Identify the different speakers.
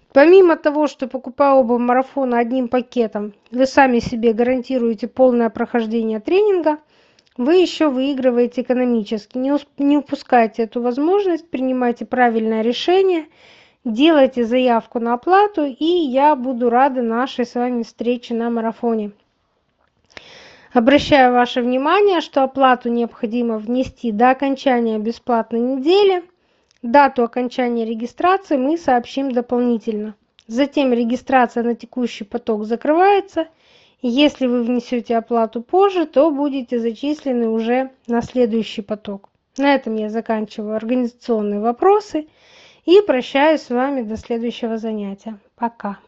Speaker 1: Помимо того, что покупая оба марафона одним пакетом, вы сами себе гарантируете полное прохождение тренинга, вы еще выигрываете экономически. Не упускайте эту возможность, принимайте правильное решение, делайте заявку на оплату, и я буду рада нашей с вами встрече на марафоне. Обращаю ваше внимание, что оплату необходимо внести до окончания бесплатной недели. Дату окончания регистрации мы сообщим дополнительно. Затем регистрация на текущий поток закрывается. Если вы внесете оплату позже, то будете зачислены уже на следующий поток. На этом я заканчиваю организационные вопросы и прощаюсь с вами до следующего занятия. Пока.